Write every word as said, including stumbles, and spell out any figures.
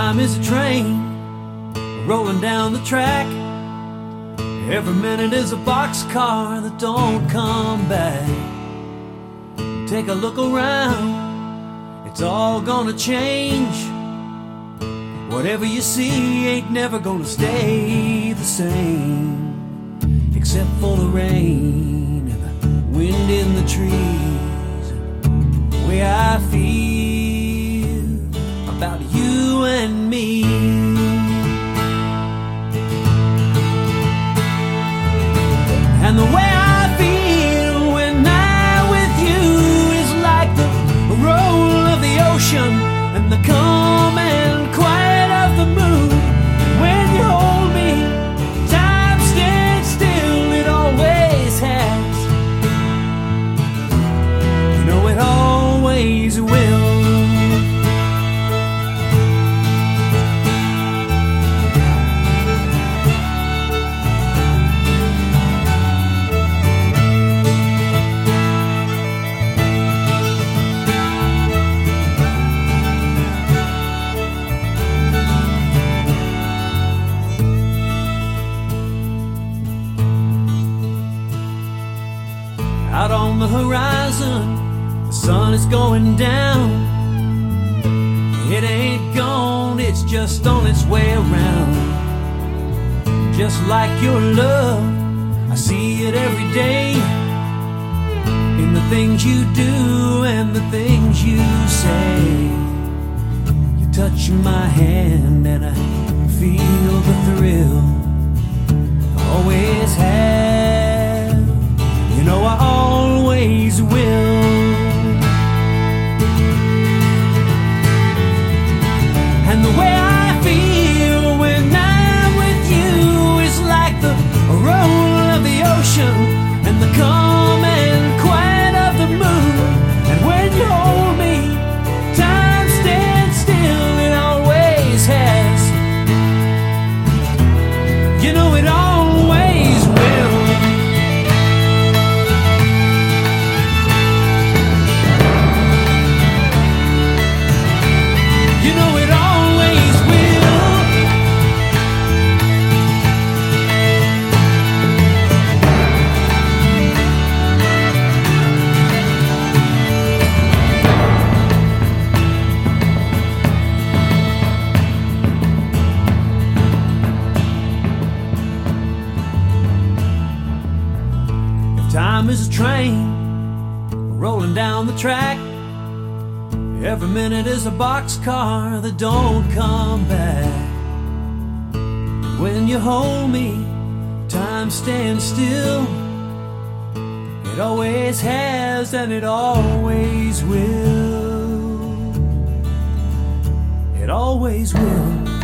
Time is a train rolling down the track. Every minute is a boxcar that don't come back. Take a look around, it's all gonna change. Whatever you see ain't never gonna stay the same, except for the rain and the wind in the trees. The way I feel about you and me. And the way I feel when I'm with you is like the roll of the ocean and the calm and quiet of the moon. And when you hold me, time stands still, it always has. You know it always will. Out on the horizon, the sun is going down. It ain't gone, it's just on its way around. Just like your love, I see it every day, in the things you do and the things you say. You touch my hand and I feel the thrill. I always have, you know I always will. And the way I feel when I'm with you is like the roll of the ocean and the calm and quiet of the moon. And when you hold me, time stands still, it always has. You know it always will. You know it always will. If time is a train rolling down the track, every minute is a boxcar that don't come back. When you hold me, time stands still. It always has and it always will. It always will.